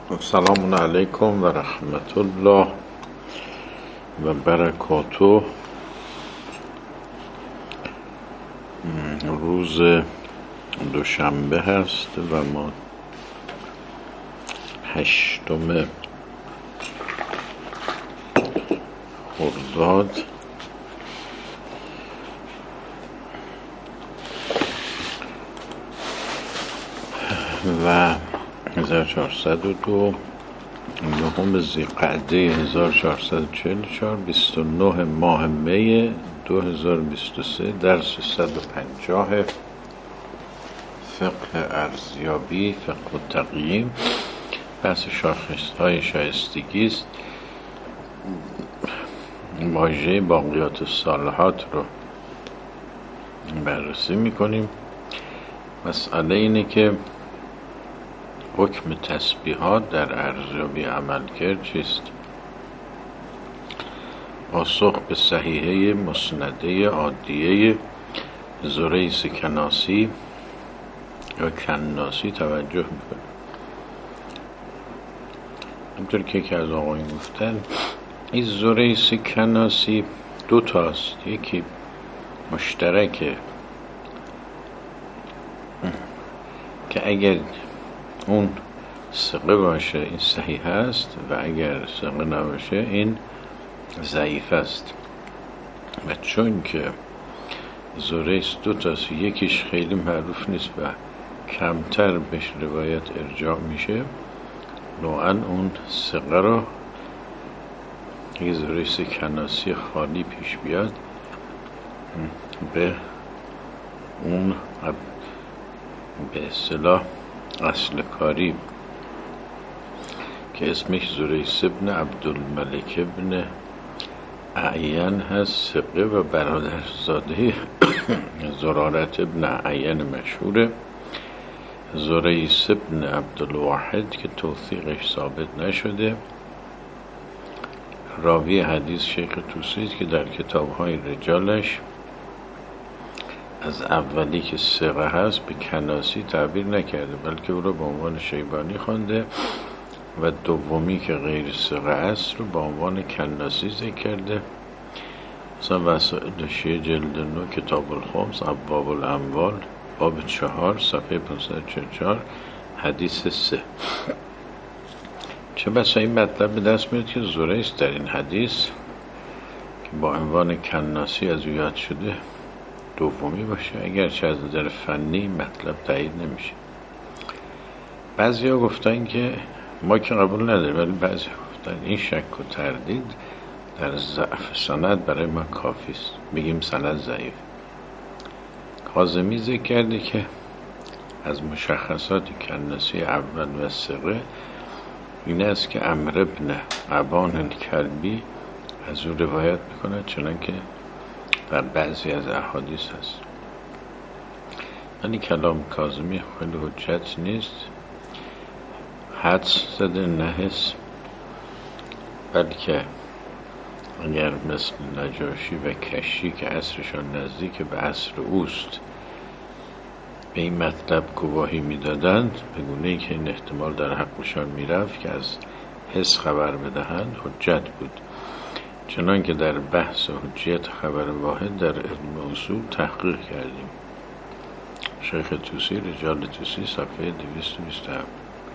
سلام علیکم و رحمت الله و برکاته. روز دوشنبه هست و ما 8 خرداد و 1402 9 ذی‌قعده 1444 29 ماه می 2023 درس 150 فقه ارزیابی، فقه و تقییم. بحث شاخص‌های شایستگی است. واژه باقیات الصالحات رو بررسی میکنیم. مسئله اینه که حکم تسبیحات در ارزیابی عملکرد چیست؟ پاسخ به صحیحه مسنده عادیه زریس کناسی یا کناسی توجه میکنیم. همطور که یکی از آقایون گفتن، این زریس کناسی دو تاست. یکی مشترکه که اگر اون ثقه باشه این صحیح است و اگر ثقه نباشه این ضعیف است. و چون که زریس دو تاست، یکیش خیلی معروف نیست و کمتر بهش روایت ارجاع میشه، نوعا اون ثقه رو یه زریس کناسی خالی پیش بیاد به اون به اصطلاح اصل کاری که اسمش زریس ابن عبدالملک ابن اعین هست، ثقه و برادرزاده زرارت ابن اعین مشهوره. زریس ابن عبدالواحد که توثیقش ثابت نشده، راوی حدیث شیخ طوسی است که در کتاب‌های رجالش از اولی که ثقه هست به کناسی تعبیر نکرده، بلکه او را به عنوان شیبانی خوانده و دومی که غیر ثقه است رو به عنوان کناسی ذکر کرده. مثلا وسائل شیعه جلد 9 کتاب الخمس ابواب الاموال باب 4 صفحه 544 حدیث 3. چه بسا این مطلب به دست میاد که زریس در این حدیث که با عنوان کناسی از او یاد شده دومی باشه، اگرچه از نظر فنی مطلب تایید نمیشه. بعضیا گفتن که ما که قبول نداریم، ولی بعضیا گفتن این شک و تردید در ضعف سند برای ما کافی است، بگیم سند ضعیف. کاظمی ذکر کرده که از مشخصات کناسی اول و ثقه این است که عمرو ابن ابان الکلبی از او روایت میکنه، چنان که در بعضی از احادیث هست. یعنی کلام کاظمی خیلی حجت نیست، حدس زده نه حس، بلکه اگر مثل نجاشی و کشی که عصرشان نزدیک به عصر اوست به این مطلب گواهی میدادند، به گونه‌ای که این احتمال در حقشان میرفت که از حس خبر بدهند، حجت بود. چنان که در بحث حجیت خبر واحد در علم اصول تحقیق کردیم. شیخ طوسی رجال طوسی صفحه 227.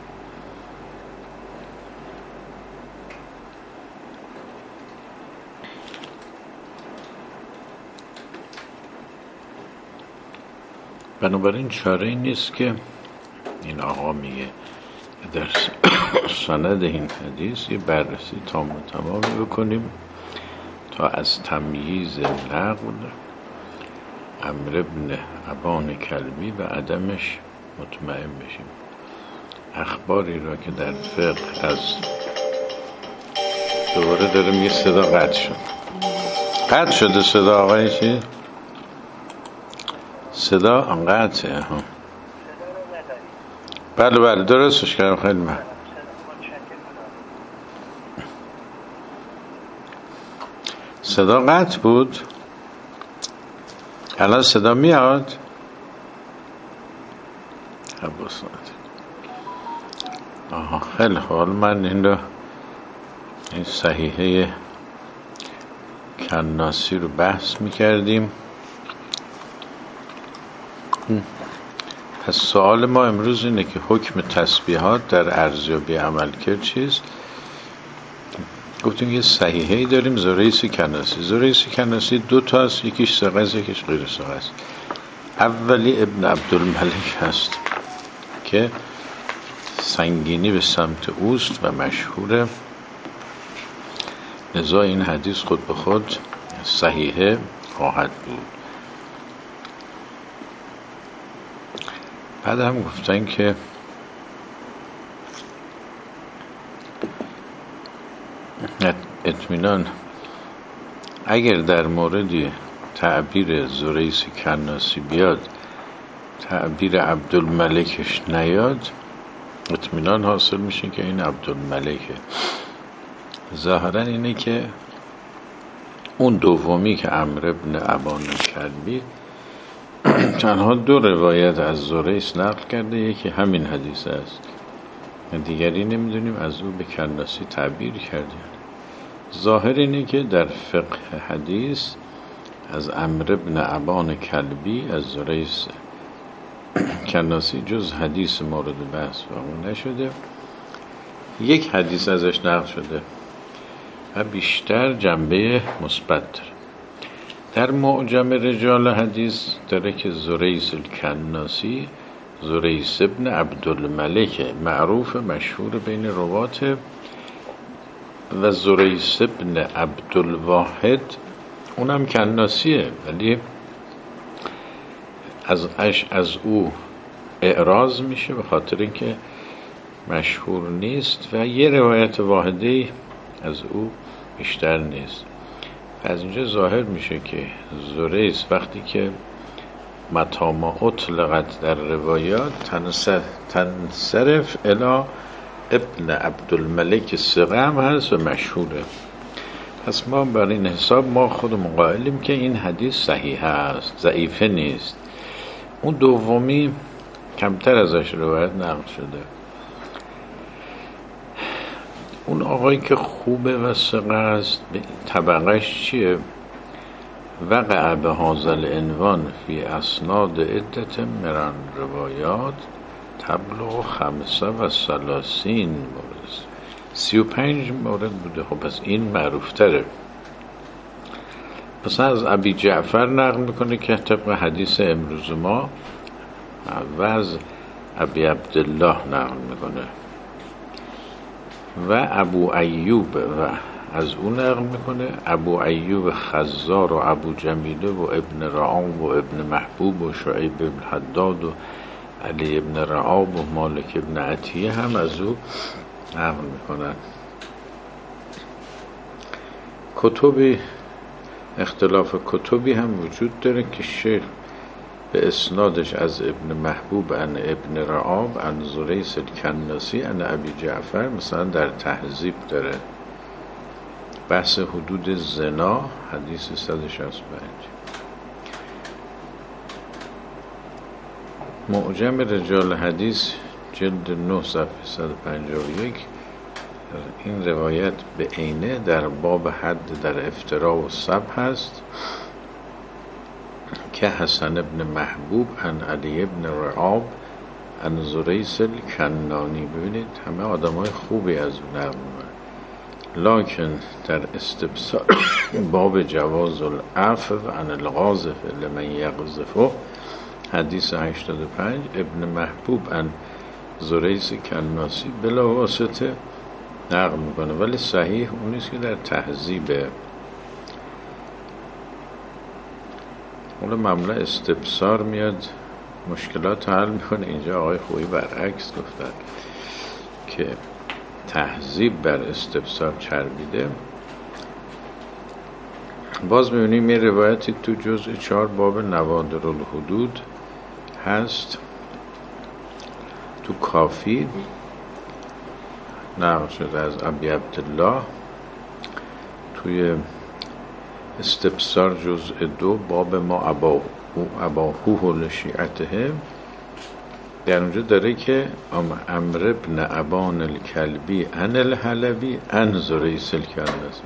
بنابراین چاره این نیست که این آقا میگه در سند این حدیث یه بررسی تام و تمامی بکنیم تا از تمییز نقل عمرو بن ابان کلبی و عدمش مطمئن بشیم. اخباری را که در فقه از دوباره داره میگه صدا قطع شده صدا آقای چی؟ صدا قطعه ها. بله درستش کردم. خیلی من صدا قطع بود. الان صدا میاد. خیلی خوب. من این صحیحه کناسی رو بحث میکردیم. پس سوال ما امروز اینه که حکم تسبیحات در ارزیابی عملکرد چیست؟ گفتیم یه صحیحه‌ای داریم، زریس کناسی. زریس کناسی 2 تا است، یکیش ثقه است یکیش غیر ثقه است. اولی ابن عبدالملک هست که سنگینی به سمت اوست و مشهوره، لذا این حدیث خود به خود صحیحه خواهد بود. بعد هم گفتن که اطمینان اگر در موردی تعبیر زریس کناسی بیاد تعبیر عبدالملکش نیاد، اطمینان حاصل میشه که این عبدالملکه. ظاهرا اینه که اون دومی که عمرو بن ابان کلبی تنها 2 روایت از زریس نقل کرده، یکی همین حدیث است، دیگری نمیدونیم از او به کناسی تعبیر کرده. ظاهر اینه که در فقه حدیث از عمرو بن ابان کلبی از زریس کناسی جز حدیث مورد بحث واقع نشده، یک حدیث ازش نقل شده و بیشتر جنبه مثبت داره. در معجم رجال حدیث داره که زریس الکناسی زریس ابن عبدالملک معروف مشهور بین روات، و زریس ابن عبدالواحد اونم کناسیه ولی از او اعراض میشه به خاطر اینکه مشهور نیست و یه روایت واحدی از او بیشتر نیست. از اینجا ظاهر میشه که زریس وقتی که متی ما اطلقت در روایات تنصرف الی ابن عبدالملک ثقه هم هست و مشهوره. پس ما بر این حساب ما خودمون قائلیم که این حدیث صحیح است، ضعیفه نیست. اون دومی کمتر ازش روایت نقل شده. اون آقایی که خوبه و ثقه است طبقش چیه؟ وقع به هذا العنوان فی اسناد عدت من روایات تبلغ 35 مورد، 35 مورد بوده. خب پس این معروف تره. پس از ابی جعفر نقل میکنه که طبق حدیث امروز ما، و از ابی عبدالله نقل میکنه و ابو ایوب و از اون نقل میکنه ابو ایوب خزار و ابو جمیله و ابن رعاب و ابن محبوب و شعیب ابن حداد و علی ابن رعاب و مالک ابن عطیه هم از او نقل میکنن. کتبی اختلاف کتبی هم وجود داره که شیخ به اسنادش از ابن محبوب ان ابن رعاب ان زریس الکناسی ان ابی جعفر مثلا در تهذیب داره. بحث حدود زنا حدیث 165. معجم رجال حدیث جلد 9 صفحه 151 این روایت به عینه در باب حد در افترا و سب هست که حسن ابن محبوب ان علی ابن رعاب ان زریس الکنانی. ببینید همه آدمای خوبی از اون نقل می‌کنن، لکن در استبصار باب جواز العفو عن القاذف لمن یقذفه حدیث 85 ابن محبوب ان زریس کناسی بلا واسطه نقل میکنه، ولی صحیح اون نیست که در تهذیبه. اون معمولا استبصار میاد مشکلات حل میکنه. اینجا آقای خویی برعکس گفتن که تهذیب بر استبصار چربیده. باز میبینیم یه روایتی تو جزء 4 باب نوادر الحدود هست تو کافی نقل شده از ابی عبدالله، توی استبصار جزء 2 باب ما اباهوه لشیعته در اونجا داره که امر ابن ابان الکلبی ان الحلبی ان زریس الکناسی.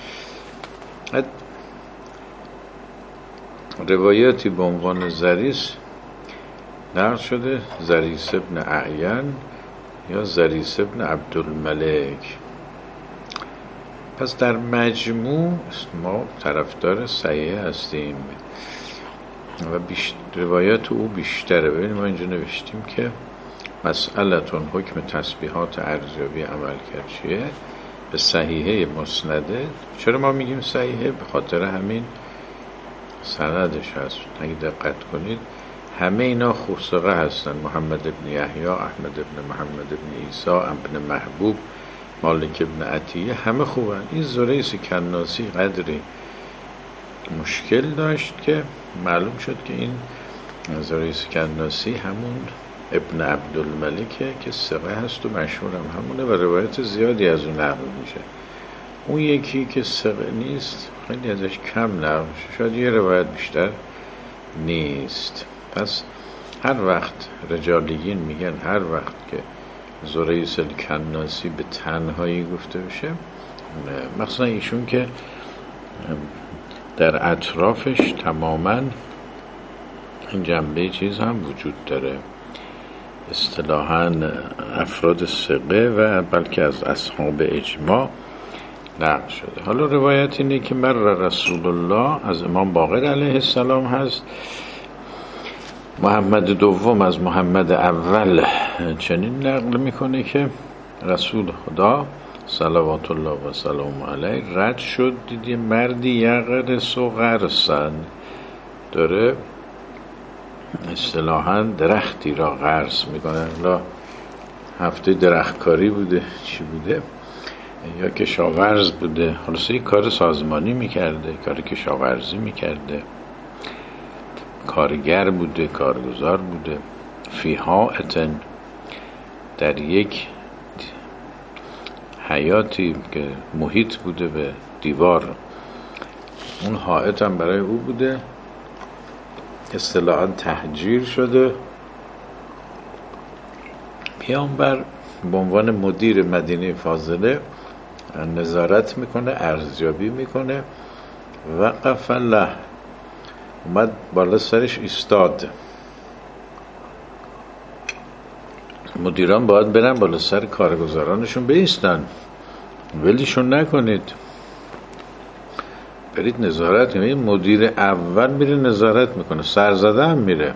روایاتی به عنوان زریس نقل شده، زریس ابن اعین یا زریس ابن عبدالملک. پس در مجموع ما طرفدار صحیح هستیم و روایات او بیشتره. ببینیم ما اینجا نوشتیم که مسئلتون حکم تسبیحات ارزیابی عمل کرد چیه؟ به صحیحه مسنده. چرا ما میگیم صحیحه؟ به خاطر همین سندش هست. اگه دقت کنید همه اینا خوثقه هستن، محمد ابن یحیی، احمد ابن محمد ابن عیسی، ابن محبوب، مالک ابن عطیه، همه خوبن. این زریس کناسی قدری مشکل داشت که معلوم شد که این زریس کناسی همون ابن عبدالملکه که ثقه هست و مشهور هم همونه و روایت زیادی از اون نقل میشه. اون یکی که ثقه نیست خیلی ازش کم نقل میشه، شاید یه روایت بیشتر نیست. پس هر وقت رجالیین میگن هر وقت که زریس الکناسی به تنهایی گفته بشه، مخصوصا ایشون که در اطرافش تماما این جنبه چیز هم وجود داره، اصطلاحاً افراد ثقه و بلکه از اصحاب اجماع نقل شده. حالا روایت اینه که مر رسول الله از امام باقر علیه السلام هست، محمد دوم از محمد اول چنین نقل میکنه که رسول خدا صلوات الله و سلام علیه رد شد، دیدی مردی یغرس و غرسن، داره اصطلاحاً درختی را غرس میکنه. لا هفته درختکاری بوده چی بوده یا کشاورز بوده، خلاصه یک کار سازمانی میکرده، کار کشاورزی میکرده، کارگر بوده، کارگزار بوده. فی حائطن، در یک حیاتی که محیط بوده به دیوار، اون حائط هم برای او بوده، اصطلاحاً تهجیر شده. پیامبر به عنوان مدیر مدینه فاضله نظارت میکنه، ارزیابی میکنه. وقف له، اومد بالا سرش ایستاد. مدیران باید برن بالا سر کارگزارانشون بایستن، ولیشون نکنید، برید نظارت کنید. مدیر اول میره نظارت میکنه، سرزده هم میره.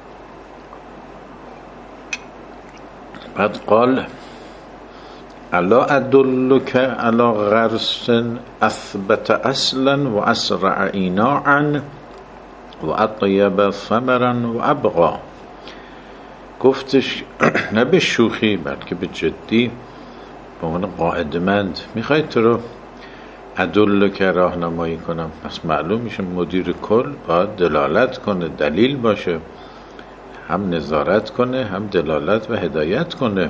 بعد قال الا ادلک علی غرس اثبت اصلا و اسرع ایناعا و اطیب ثمرا و ابقا. گفتش نه به شوخی بلکه به جدی، به عنوان قاعدمند، میخواید تو رو ادلک راهنمایی کنم. پس معلوم میشه مدیر کل باید دلالت کنه، دلیل باشه، هم نظارت کنه هم دلالت و هدایت کنه،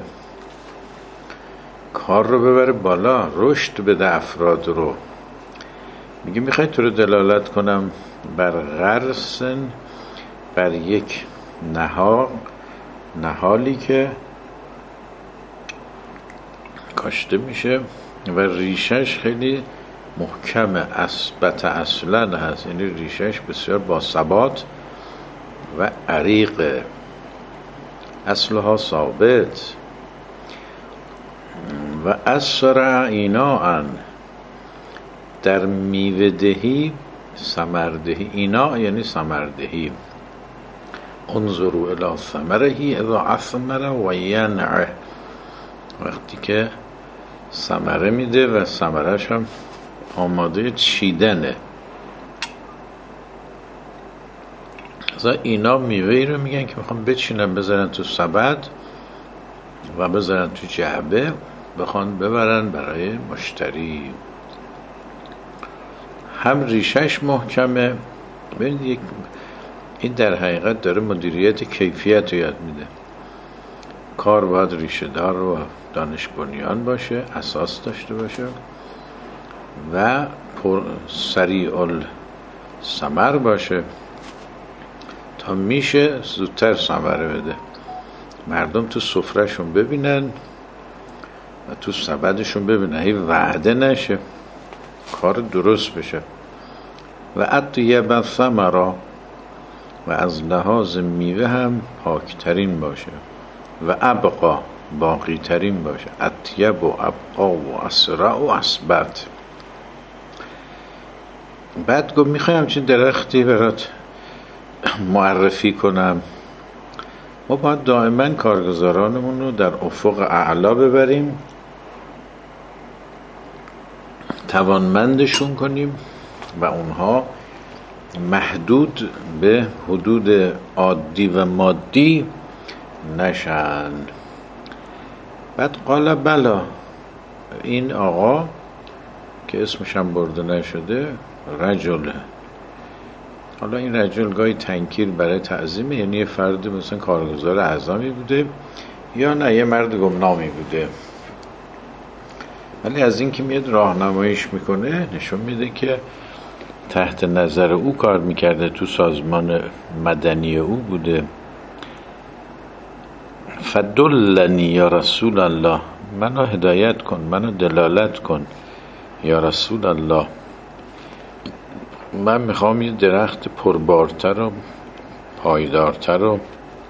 کار رو ببره بالا، رشد بده افراد رو. میگه میخوای تو رو دلالت کنم بر غرسن، بر یک نهالی که کاشته میشه و ریشش خیلی محکمه، اثبت اصلا هست، یعنی ریشش بسیار با ثبات و عریقه، اصلها ثابت. و اسرع ایناعا، در میوه‌دهی ثمردهی، اینا یعنی ثمردهی. انظروا الی ثمره اذا اثمر و ینعه، وقتی که ثمره میده و ثمرش هم آماده چیدنه. مثلا اینا میوه‌ای رو میگن که میخوان بچینن بذارن تو سبد و بذارن تو جعبه، بخوان ببرن برای مشتری. هم ریشش محکمه. ببینید این در حقیقت داره مدیریت کیفیت رو یاد میده. کار باید ریشه دار و دانش بنیان باشه، اساس داشته باشه و سریع الثمر باشه تا میشه زودتر ثمره بده. مردم تو سفرهشون ببینن و تو سبدشون ببینن، هی وعده نشه، کار درست بشه. و اطیب ثمرا، و از لحاظ میوه هم پاکترین باشه. و ابقا، باقی ترین باشه. اطیب و ابقا و اسرع و اثبت. بعد گفت میخوایم چه درختی برات معرفی کنم. ما باید دائما کارگزارانمون رو در افق اعلا ببریم، توانمندشون کنیم و اونها محدود به حدود عادی و مادی نشن. بعد قال بلا، این آقا که اسمش هم برده نشده رجل، حالا این رجل گاهی تنکیر برای تعظیمه، یعنی یه فرد مثلا کارگزار اعظمی بوده یا نه یه مرد گمنامی بوده، ولی از این که میاد راهنماییش میکنه نشون میده که تحت نظر او کار میکرده، تو سازمان مدنی او بوده. فدلنی یا رسول الله، منو هدایت کن، منو دلالت کن یا رسول الله، من میخوام یه درخت پربارتر و پایدارتر و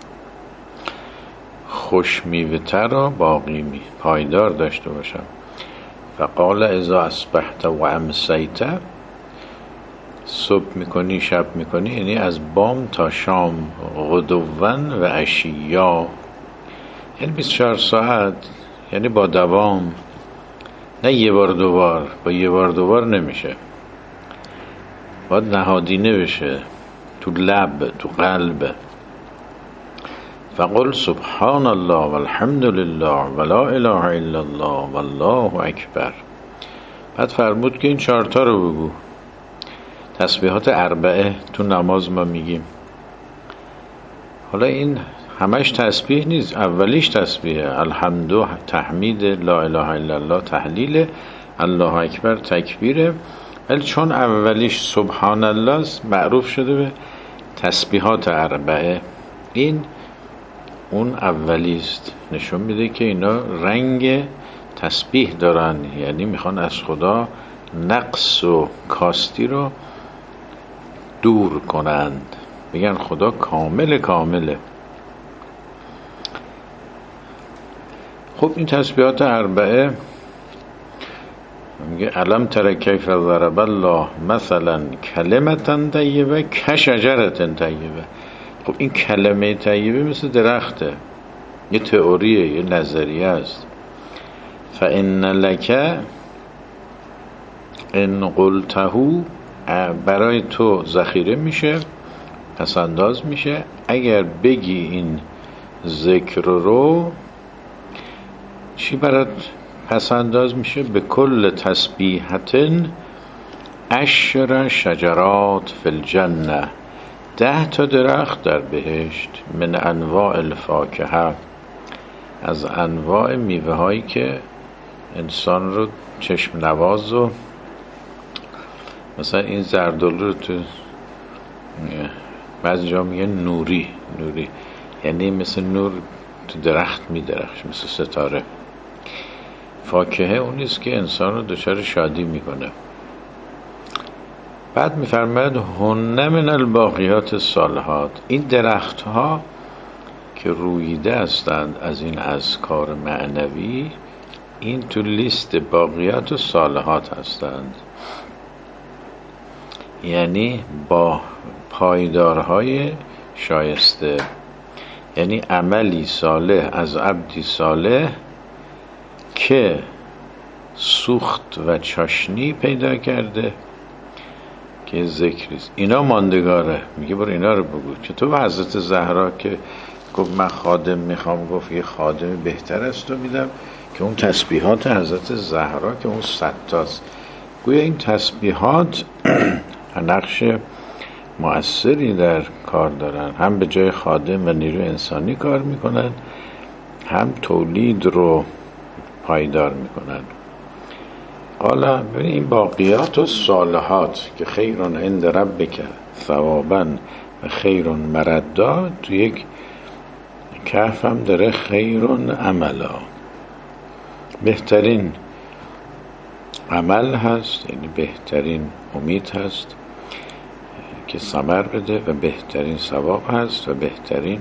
خوشمیوه‌تر و باقی پایدار داشته باشم. فقال اذا اصبحت و امسیت، صبح میکنی شب میکنی، یعنی از بام تا شام، غدوان و عشیا، یعنی 24 ساعت، یعنی با دوام، نه یه بار دوبار. با یه بار دوبار نمیشه، باید نهادینه بشه، تو لب، تو قلب. فقل سبحان الله والحمد لله ولا اله الا الله والله اکبر. بعد فرمود که این 4 تا رو بگو. تسبیحات 4 تو نماز ما میگیم. حالا این همش تسبیح نیست، اولیش تسبیحه، الحمد تحمید، لا اله الا الله تحلیل، الله اکبر تکبیره، ولی چون اولیش سبحان الله معروف شده به تسبیحات 4. این اون اولیست، نشون میده که اینا رنگ تسبیح دارن، یعنی میخوان از خدا نقص و کاستی رو دور کنند، بگن خدا کامله. خب این تسبیحات 4 میگه علم تر کیف ضرب الله مثلا کلمة طیبه کشجرة طیبه. خب این کلمه طیبه مثل درخته، یه تئوریه، یه نظریه است. فإن لک ان قلته، برای تو ذخیره میشه، پس انداز میشه اگر بگی این ذکر رو. چی برات پس انداز میشه؟ به کل تسبیحتن 10 شجرات فی الجنه، 10 تا درخت در بهشت، من انواع الفاکهه، از انواع میوه هایی که انسان رو چشم نواز، و مثلا این زردالو رو تو بعضی جا میگن نوری، یعنی مثل نور تو درخت میدرخش، مثل ستاره. فاکهه اونیست که انسان رو دچار شادی میکنه. بعد میفرماید هن من الباقیات الصالحات، این درخت ها که رویده هستند از این اذکار معنوی، این تو لیست باقیات الصالحات هستند، یعنی با پایدارهای شایسته، یعنی عملی صالح از عبدی صالح که سوخت و چاشنی پیدا کرده که ذکریست، اینا ماندگاره. میگه برو اینا رو بگو. چطور به حضرت زهرا که گفت من خادم میخوام، گفت یه خادم بهتر است رو میدم که اون تسبیحات حضرت زهرا که اون 100 تاست. گویا این تسبیحات نقش مؤثری در کار دارن، هم به جای خادم و نیرو انسانی کار میکنن، هم تولید رو پایدار میکنن. حالا ببین این باقیات و صالحات که خیرون عند ربک ثوابا و خیرون مردا، تو یک کهف هم داره خیرون عملا، بهترین عمل هست، یعنی بهترین امید هست که ثمر بده و بهترین ثواب هست و بهترین.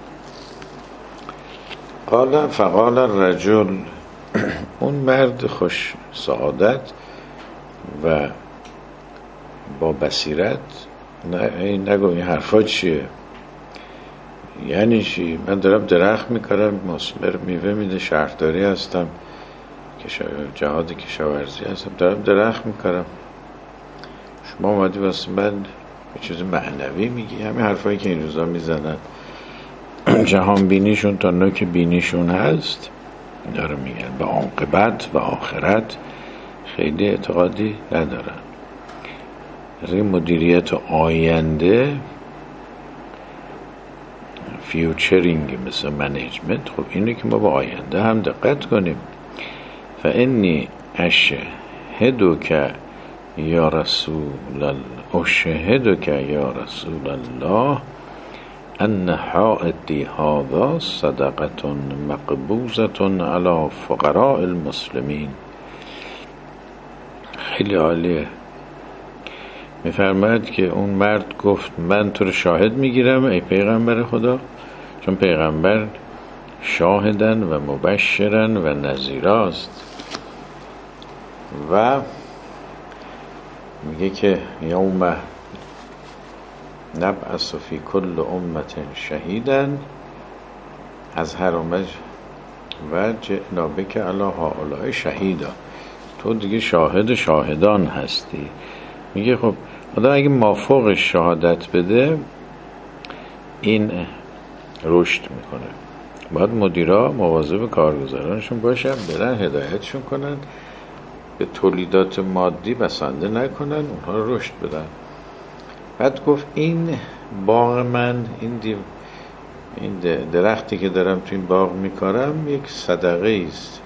فقال الرجل، اون مرد خوش سعادت و با بصیرت نگو این حرفا چیه، یعنی چی؟ من دارم درخت میکارم، مثمر میوه میده، شهرداری هستم، جهاد کشاورزی هستم، دارم درخت میکارم، شما اومدی واسه من یه چیز معنوی میگی؟ همین حرفایی که این روزا میزنن جهان بینیشون تا نوک بینیشون هست داره میگن، به عاقبت و آخرت خیلی اعتقادی ندارن. از این مدیریت آینده، فیوچرینگ مثل منیجمنت، خب اینه که ما با آینده هم دقت کنیم. فانی اشهدک یا رسول الله ان حائطی هذا صدقة مقبوضة علی فقراء المسلمین. خیلی عالیه. میفرماید که اون مرد گفت من تو رو شاهد میگیرم ای پیغمبر خدا، چون پیغمبر شاهدن و مبشرن و نذیراست، و میگه که یوم نبعث فی کل امت شهیدا، از هر امت و جئنا بک علی هؤلاء شهیدا، تو دیگه شاهد شاهدان هستی. میگه خب خدا اگه مافوق شهادت بده این رشد میکنه، باید مدیرا مواظب کارگزارانشون باشن، برن هدایتشون کنن، به تولیدات مادی بسنده نکنن، اونها رو رشد بدن. بعد گفت این باغ من، این درختی که دارم تو این باغ میکارم یک صدقه است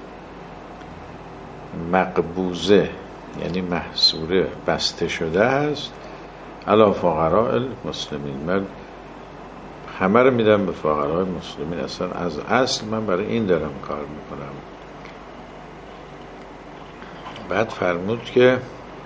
مقبوضه، یعنی محصوره، بسته شده است، علی فقراء المسلمین، من همه رو میدم به فقراء مسلمین، اصلا از اصل من برای این دارم کار میکنم. بعد فرمود که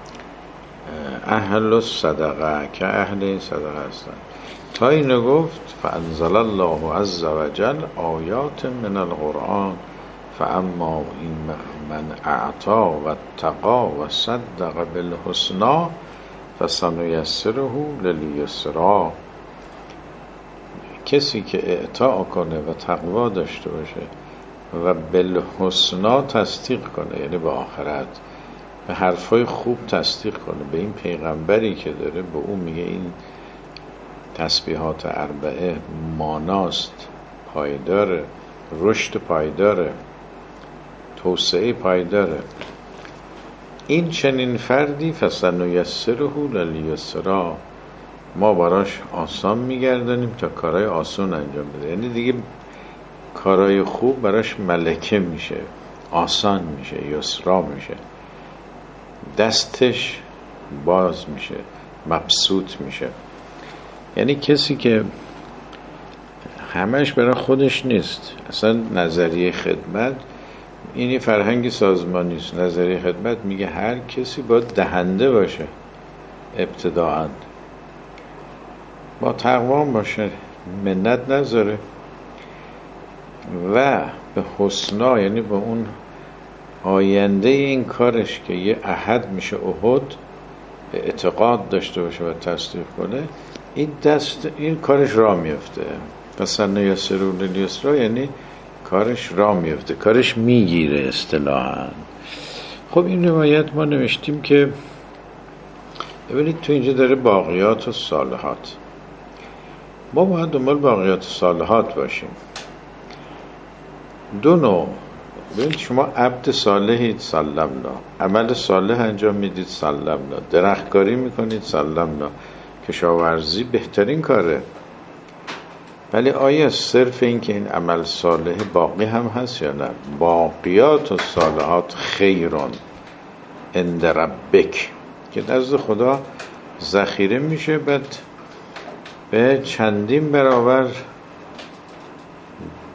اهل الصدقه، که اهل صدقه هستن. تا اینو گفت فانزل الله عز وجل آیات من القرآن فاما این من اعطا و اتقا و صدق بالحسنی فسنیسره للیسرا. کسی که اعطا کنه و تقوا داشته باشه و بالحسنی تصدیق کنه، یعنی به آخرت، به حرفای خوب تصدیق کنه، به این پیغمبری که داره به اون میگه این تسبیحات اربعه ماناست، پایداره، رشد پایداره، توسعه پایداره، این چنین فردی فسنیسره للیسرا، ما براش آسان میگردانیم تا کارهای آسان انجام بده. یعنی دیگه کارهای خوب براش ملکه میشه، آسان میشه، یسرا میشه، دستش باز میشه، مبسوط میشه. یعنی کسی که همش برای خودش نیست، اصلا نظریه خدمت اینی فرهنگ سازمانی است. نظریه خدمت میگه هر کسی باید دهنده باشه، ابتداعاً با تقوا باشه، منت نذاره، و به حسنا، یعنی به اون آینده این کارش که یه عهد میشه احد، اعتقاد داشته باشه و تصدیق کنه، این کارش راه میفته. مثلا نیاسر و لیسرا، یعنی کارش راه میفته، کارش میگیره اصطلاحاً. خب این روایت ما نوشتیم که ببینید تو اینجا داره باقیات و صالحات، ما باید دنبال باقیات و صالحات باشیم. دو نوع، ببینید شما عبد صالحید سلمنا، عمل صالح انجام میدید سلمنا، درختکاری میکنید سلمنا، کشاورزی بهترین کاره، ولی آیا صرف این که این عمل صالح باقی هم هست یا نه؟ باقیات و صالحات خیرون عند ربک، که نزد خدا ذخیره میشه، بعد به چندین برابر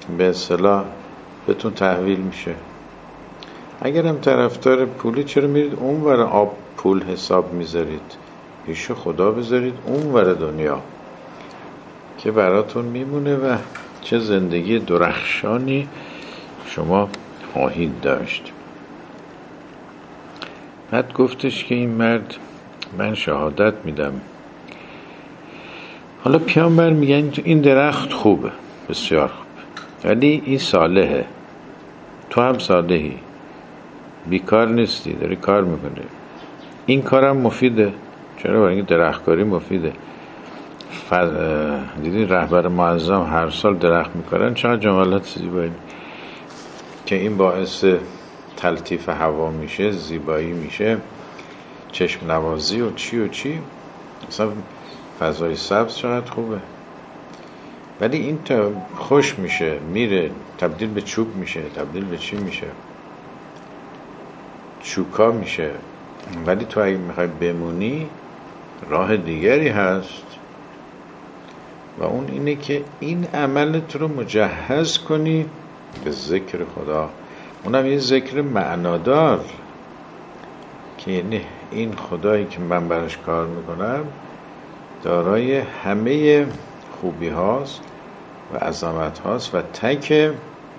به اصطلاح بهتون تحویل میشه. اگرم طرفدار پولی، چرا میرید اون ور آب پول حساب میذارید؟ پیش خدا بذارید اون ور دنیا که براتون میمونه و چه زندگی درخشانی شما خواهید داشت. بعد گفتش که این مرد من شهادت میدم. حالا پیامبر میگن این درخت خوبه، بسیار خوب، ولی این صالحه، تو هم صالحی، بیکار نیستی، داری کار میکنه، این کارم مفیده. چرا؟ برای اینکه درختکاری مفیده. دیدین رهبر معظم هر سال درخت میکنن، چقدر جملات زیبایی که این باعث تلطیف هوا میشه، زیبایی میشه، چشم نوازی و چی و چی، اصلا فضای سبز چقدر خوبه. ولی این تا خوش میشه، میره تبدیل به چوب میشه، تبدیل به چی میشه؟ چوکا میشه. ولی تو اگه میخوای بمونی، راه دیگری هست و اون اینه که این عملت رو مجهز کنی به ذکر خدا. اونم یه ذکر معنادار که یعنی این خدایی که من براش کار میکنم دارای همه خوبی هاست و عظمت هاست و تک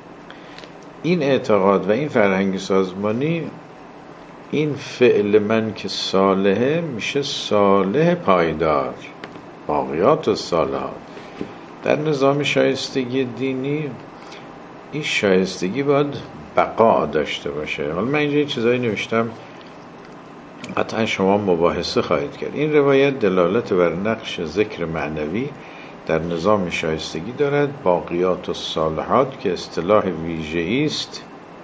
این اعتقاد و این فرهنگ سازمانی، این فعل من که صالحه میشه صالح پایدار، باقیات و صالحات. در نظام شایستگی دینی این شایستگی باید بقا داشته باشه. حالا من اینجا یه چیزایی نوشتم، قطعا شما مباحثه خواهید کرد. این روایت دلالت بر نقش ذکر معنوی در نظام شایستگی دارد. باقیات و صالحات که اصطلاح ویژه‌ای است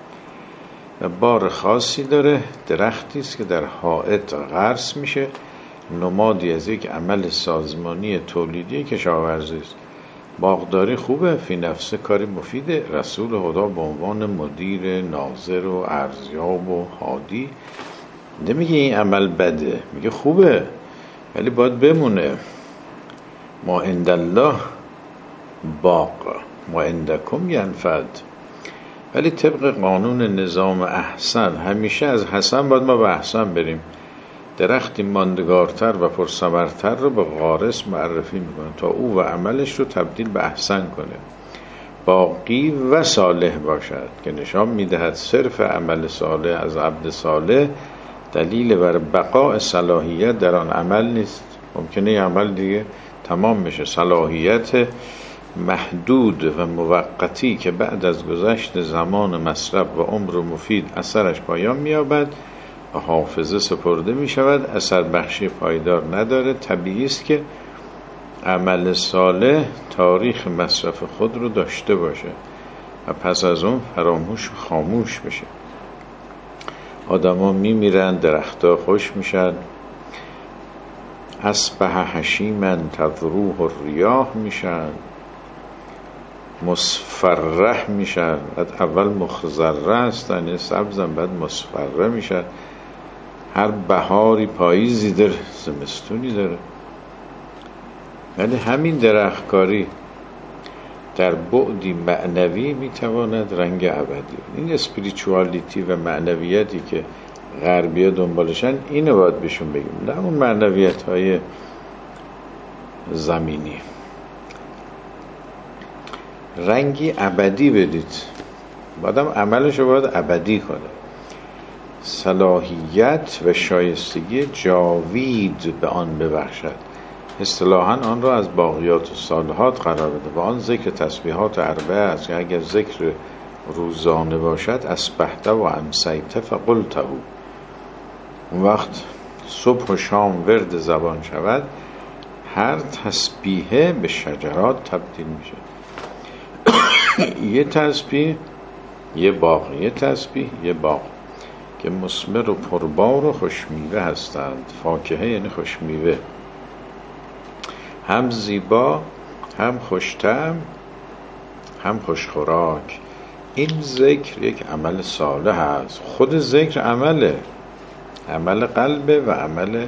و بار خاصی داره، درختی است که در حائط غرس میشه، نمادی از یک عمل سازمانی تولیدی کشاورزی است. باغداری خوبه، فی نفسه کاری مفیده. رسول خدا به عنوان مدیر ناظر و ارزیاب و هادی نمیگه این عمل بده، میگه خوبه ولی باید بمونه. ما عندالله باق، ما عندکم ینفد. ولی طبق قانون نظام احسن، همیشه از حسن باید ما به احسن بریم. درختی ماندگارتر و پرثمرتر رو به غارس معرفی میکنه تا او و عملش رو تبدیل به احسن کنه، باقی و صالح باشد، که نشان میدهد صرف عمل صالح از عبد صالح دلیل بر بقاء صلاحیت در آن عمل نیست. ممکنه یه عمل دیگه تمام بشه، صلاحیت محدود و موقتی که بعد از گذشت زمان مصرف و عمر مفید اثرش پایان می‌یابد و حافظه سپرده می‌شود، اثر بخشی پایدار نداره. طبیعی است که عمل صالح تاریخ مصرف خود رو داشته باشه و پس از اون فراموش و خاموش بشه. آدما میمیرن، درختها خوش میشن، اصبح حشیما تذروه الریاح میشن، مصفره میشن. اول مخضره هستن، یه سبزن، بعد مصفره میشن. هر بهاری پاییزی داره، زمستونی داره. یعنی همین درختکاری در بعدی معنوی میتواند رنگ ابدی. این اسپریچوالیتی و معنویتی که غربی‌ها دنبالشن، اینو باید بهشون بگیم، نه اون معنویت های زمینی. رنگی ابدی بدید، بعدم عملشو باید ابدی کنه. صلاحیت و شایستگی جاوید به آن ببخشد. اصطلاحاً آن را از باقیات و صالحات قرار بده و آن ذکر تسبیحات اربعه است که اگر ذکر روزانه باشد اصبحت و امسیت فقلته، اون وقت صبح و شام ورد زبان شود، هر تسبیحه به شجرات تبدیل میشه. یه تسبیح یه باغ، یه تسبیح یه باغ که مثمر و پربار و خوشمیوه هستند. فاکهه یعنی خوشمیوه، هم زیبا، هم خوش‌طعم، هم خوشخوراک. این ذکر یک عمل صالح است. خود ذکر عمله، عمل قلبه و عمل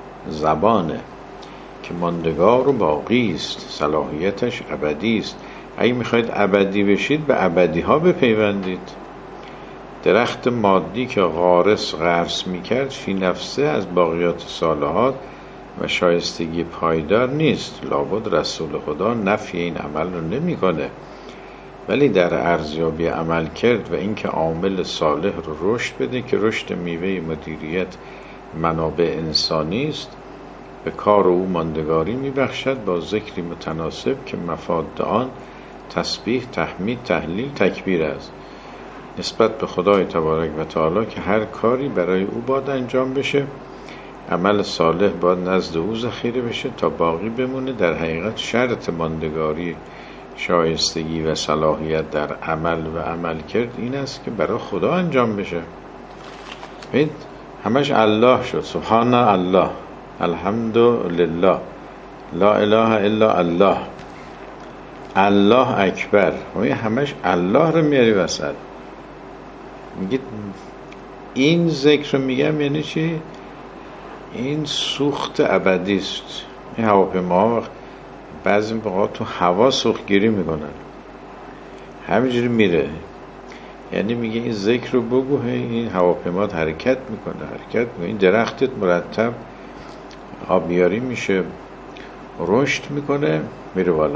زبانه که ماندگار و باقی است، صلاحیتش ابدی است. اگه میخواید ابدی بشید به ابدی ها بپیوندید. درخت مادی که غرس میکرد فی نفسه از باقیات صالحات و شایستگی پایدار نیست. لابد رسول خدا نفی این عمل رو نمیکنه، ولی در ارزیابی عمل کرد و اینکه عامل صالح رو رشد بده که رشد میوه مدیریت منابع انسانی است، به کار او ماندگاری میبخشد با ذکری متناسب که مفاد آن تسبیح، تحمید، تهلیل، تکبیر است نسبت به خدای تبارک و تعالی که هر کاری برای او باید انجام بشه. عمل صالح باید نزد او ذخیره بشه تا باقی بمونه. در حقیقت شرط ماندگاری، شایستگی و صلاحیت در عمل و عمل کرد این است که برای خدا انجام بشه. ببین همش الله شد، سبحان الله، الحمدلله، لا اله الا الله، الله اکبر. و همش الله رو میاری وسط. میگه این ذکر رو میگم یعنی چی؟ این سوخت ابدی است. این هواپیما بعضی موقع تو هوا سوختگیری میکنن، همینجوری میره. یعنی میگه این ذکر رو بگو، این هواپیما حرکت میکنه. این درختت مرتب آبیاری میشه، رشد میکنه، میره بالا.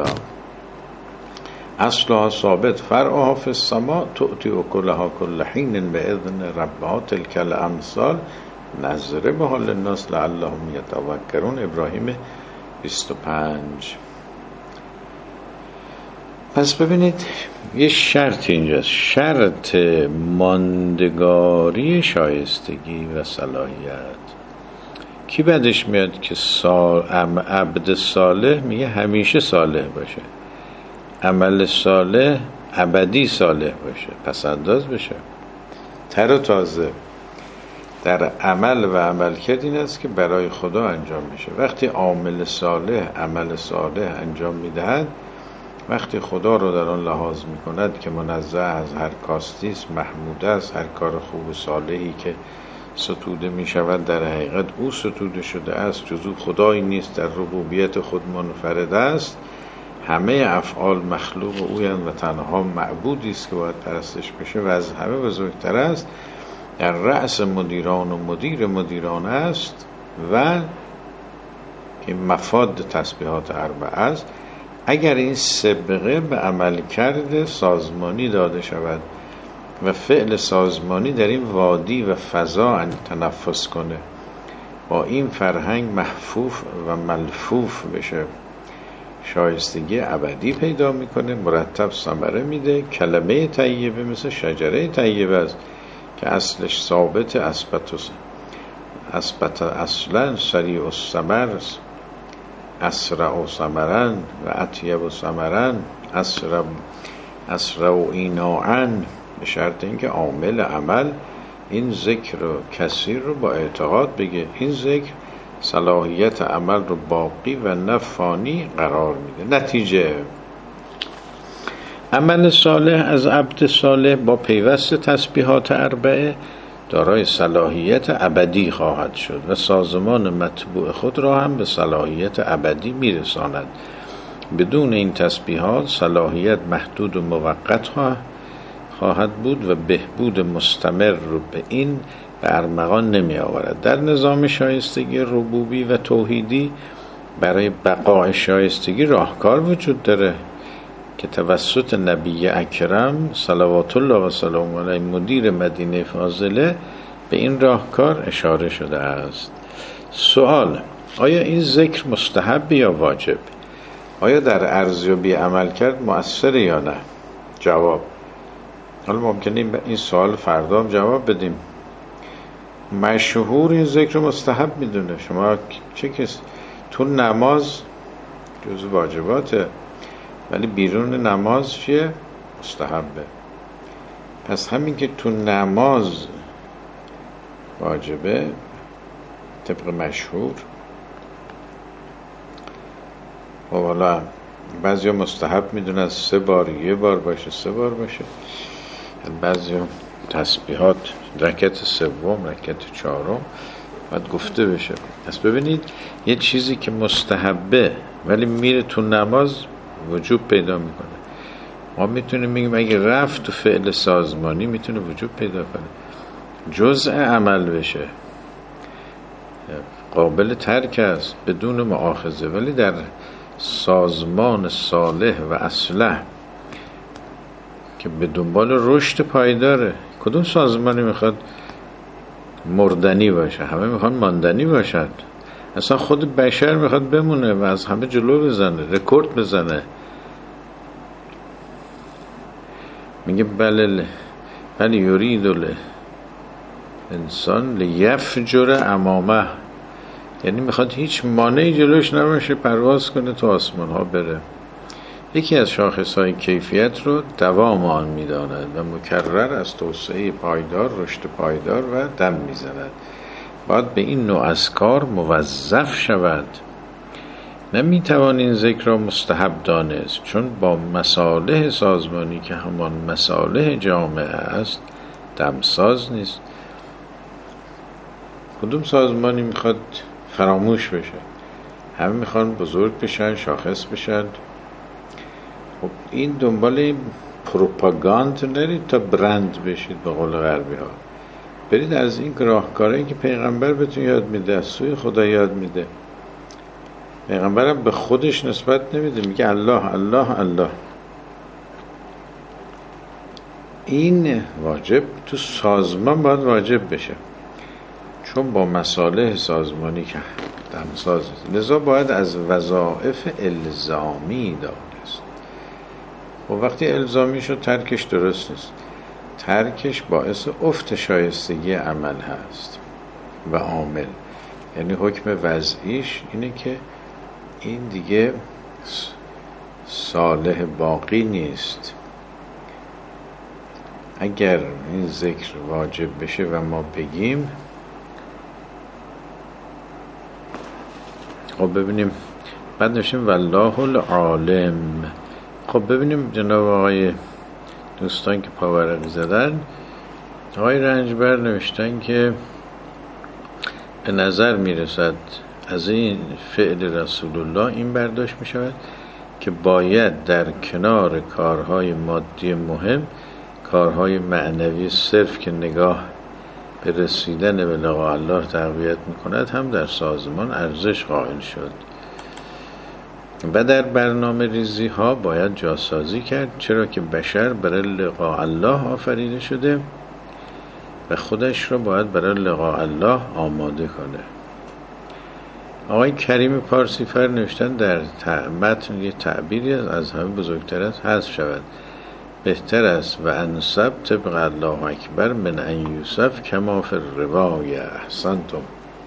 اصلها ثابت فرعها فی السماء تؤتی اکلها کل حین باذن ربها تلک الامثال نضربها للناس لعلهم یتفکرون. ابراهیم 25. پس ببینید یه شرط اینجاست، شرط ماندگاری شایستگی و صلاحیت. کی بعدش میاد که عبد صالح میگه همیشه صالح باشه، عمل صالح ابدی صالح باشه، پس انداز بشه، تر و تازه. در عمل و عمل کرد این است که برای خدا انجام میشه. وقتی عامل صالح عمل صالح انجام میدهد، وقتی خدا رو در آن لحاظ میکند که منزه از هر کاستی است، محمود است، هر کار خوب و صالحی که ستوده میشود در حقیقت او ستوده شده است، جزو خدایی نیست، در ربوبیت خود منفرد است، همه افعال مخلوق اویند و تنها معبودی است که باید پرستش بشه و از همه بزرگتر است، در رأس مدیران و مدیر مدیران است و که مفاد تسبیحات اربعه است. اگر این سابقه به عمل کرده سازمانی داده شود و فعل سازمانی در این وادی و فضا تنفس کنه، با این فرهنگ محفوف و ملفوف بشه، شایستگی ابدی پیدا میکنه، مرتب ثمره میده. کلمه طیبه مثل شجره طیبه است که اصلش ثابت، اثبت اصلا سریع الثمر، اسرع ثمرا و اطیب ثمرا، اسرع ایناعا، به شرط اینکه عامل عمل این ذکر رو کثیر رو با اعتقاد بگه. این ذکر صلاحیت عمل رو باقی و نفانی قرار میده. نتیجه عمل صالح از عبد صالح با پیوست تسبیحات اربعه دارای صلاحیت ابدی خواهد شد و سازمان متبوع خود را هم به صلاحیت ابدی میرساند. بدون این تسبیحات صلاحیت محدود و موقت خواهد بود و بهبود مستمر رو به این به ارمغان نمی آورد. در نظام شایستگی ربوبی و توحیدی برای بقای شایستگی راهکار وجود داره که توسط نبی اکرم صلوات الله و سلام علیه مدیر مدینه فاضله به این راهکار اشاره شده است. سوال: آیا این ذکر مستحب یا واجب؟ آیا در ارزیابی عمل کرد مؤثر یا نه؟ جواب: حالا ممکنه این سوال فردا هم جواب بدیم. مشهور این ذکر مستحب میدونه. شما چه کس تو نماز جزو واجباته، ولی بیرون نماز چیه؟ مستحبه. پس همین که تو نماز واجبه طبق مشهور، و والا بعضی ها مستحب میدونن 3 بار، 1 بار باشه، 3 بار باشه. بعضی ها تسبیحات رکعت 3، رکعت 4 باید گفته بشه. پس ببینید یه چیزی که مستحبه ولی میره تو نماز وجوب پیدا میکنه. ما میتونیم بگیم اگه رفت تو فعل سازمانی میتونه وجود پیدا کنه، جزء عمل بشه، قابل ترک است بدون مؤاخذه، ولی در سازمان صالح و اصلح که به دنبال رشد پایداره. کدوم سازمانی میخواد مردنی باشه؟ همه میخوان ماندنی باشد. اصلا خود بشر میخواد بمونه و از همه جلو بزنه، رکورد بزنه. میگه بله یرید انسان لیفجر امامه، یعنی میخواد هیچ مانعی جلوش نباشه، پرواز کنه تو آسمان ها بره. یکی از شاخصهای کیفیت رو دوام آن میداند و مکرر از توسعه پایدار، رشد پایدار و دم میزند. باید به این نوع از کار موظف شود. نمیتوان این ذکر را مستحب دانست، چون با مصالح سازمانی که همان مصالح جامعه است دمساز نیست. کدوم سازمانی میخواد فراموش بشه؟ همه میخوان بزرگ بشن، شاخص بشن. خب این دنبال پروپاگاند نرید تا برند بشید به قول غربی ها. برید از این راهکارهایی که پیغمبر بهتون یاد میده، از سوی خدا یاد میده. پیغمبرم به خودش نسبت نمیده، میگه الله الله الله. این واجب تو سازمان باید واجب بشه، چون با مصالح سازمانی که دمساز است، لذا باید از وظایف الزامی دانست. و وقتی الزامی شد ترکش درست نیست، ترکش باعث افت شایستگی عمل هست و عامل، یعنی حکم وضعیش اینه که این دیگه صالح باقی نیست. اگر این ذکر واجب بشه و ما بگیم، خب ببینیم بعد نشیم والله العالم. خب ببینیم جناب آقای دوستان که پاورقی زدن، آقای رنجبر نوشتن که به نظر میرسد از این فعل رسول الله این برداشت می شود که باید در کنار کارهای مادی مهم کارهای معنوی صرف که نگاه به رسیدن به لقاء الله تقویت می کند هم در سازمان ارزش قائل شد و در برنامه ریزی ها باید جاسازی کرد، چرا که بشر برای لقاء الله آفریده شده و خودش را باید برای لقاء الله آماده کنه. آقای کریم پارسیفر نوشتن در متن یه تعبیری از همه بزرگتر است حذف شود، بهتر است و انسب طبق الله اکبر من ان یوسف کما فی الروایه. احسنتم.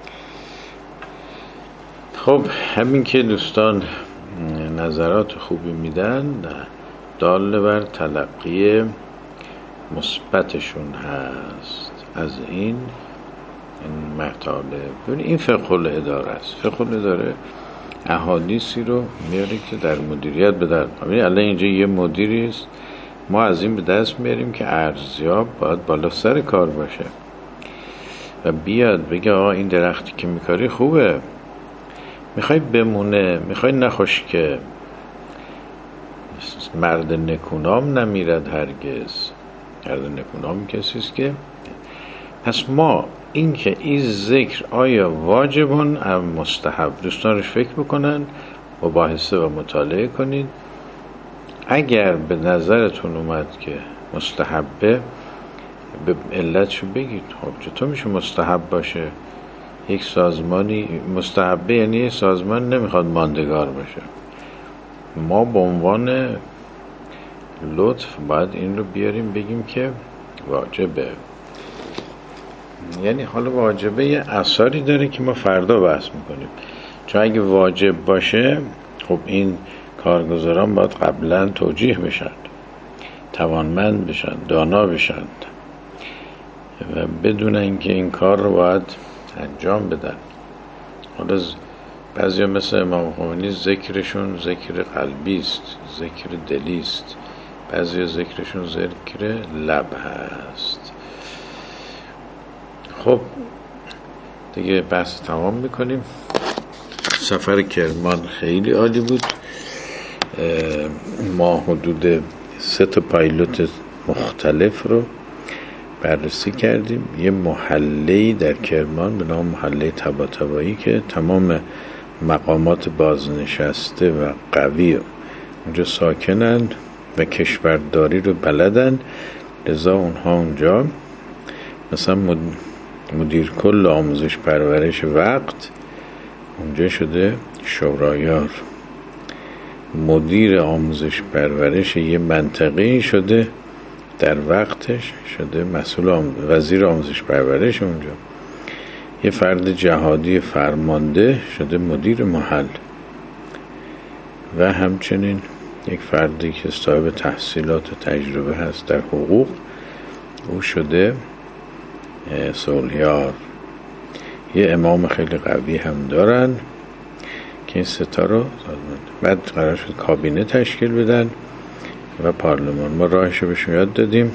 خب همین که دوستان نظرات خوبی میدن دال بر تلقی مثبتشون هست از این مطالب. ببین این فقه الاداره است. فقه الاداره احادیثی رو میاره که در مدیریت به در الان اینجا یه مدیری است، ما از این به دست میاریم که ارزیاب باید بالا سر کار باشه و بیاد بگه آقا این درختی که میکاری خوبه، میخوای بمونه، میخوای نخشکه. مرد نکونام نمیرد هرگز. مرد نکونام کسیست که پس ما این که این ذکر آیا واجبان ام مستحب، دوستانش فکر بکنن، مباحثه و مطالعه کنید. اگر به نظرتون اومد که مستحبه، به علتشو بگید. خب چطور میشه مستحب باشه؟ یک سازمانی مستحبه یعنی یک سازمان نمیخواد ماندگار باشه. ما به عنوان لطف باید این رو بیاریم بگیم که واجبه. یعنی حالا واجبه یه اثاری داره که ما فردا بحث میکنیم، چون اگه واجب باشه خب این کارگزاران باید قبلا توجیه بشن، توانمند بشن، دانا بشن و بدونن که این کار رو باید انجام بدن. حالا بعضی مثل امام خمینی ذکرشون ذکر قلبی است، ذکر دلی است، بعضی ذکرشون ذکر لب هست. خب دیگه بحث تمام میکنیم. سفر کرمان خیلی عالی بود. ما حدود 3 پایلوت مختلف رو بررسی کردیم. یه محله‌ای در کرمان به نام محله طباطبایی که تمام مقامات بازنشسته و قوی اونجا ساکنن و کشورداری رو بلدن، لذا اونها اونجا مثلا مدیر کل آموزش پرورش وقت اونجا شده شورایار، مدیر آموزش پرورش یه منطقه شده در وقتش شده مسئول وزیر آموزش پرورش اونجا، یه فرد جهادی فرمانده شده مدیر محل و همچنین یک فردی که صاحب تحصیلات و تجربه هست در حقوق او شده صلحیار. یه امام خیلی قوی هم دارن که این 3 تا رو بعد قرار شد کابینه تشکیل بدن و پارلمان. ما راهشو بهشون یاد دادیم.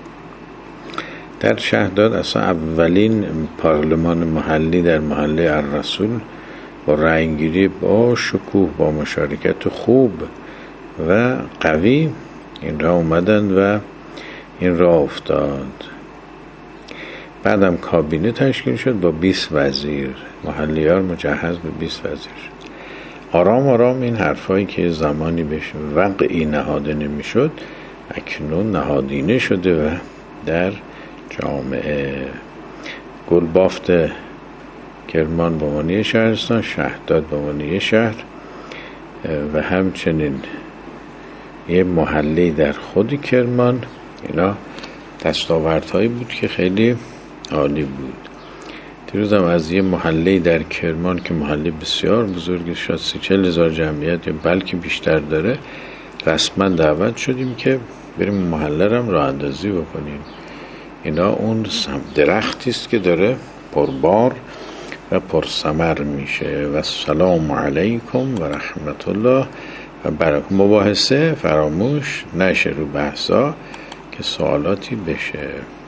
در شهرداد اصلا اولین پارلمان محلی در محله الرسول با رأیگیری با شکوه با مشارکت خوب و قوی این راه اومدن و این راه افتاد. بعدم کابینه تشکیل شد با 20 وزیر، محلیار مجهز به 20 وزیر. آرام آرام این حرفایی که زمانی بهش وقعی نهاده نمیشد اکنون نهادینه شده و در جامعه گلبافت کرمان به عنوان شهرستان، شهرداد به عنوان شهر و همچنین یه محله در خود کرمان، اینا دستاوردهایی بود که خیلی عالی بود. دیروزم از یه محله در کرمان که محله بسیار بزرگی شاید 30-40 هزار جمعیت یا بلکه بیشتر داره رسما دعوت شدیم که بریم محله رو هم راه اندازی بکنیم. اینا اون درختی است که داره پربار و پرثمر میشه. و السلام علیکم و رحمت الله و برکاته. مباحثه فراموش نشه رو بحثا که سوالاتی بشه.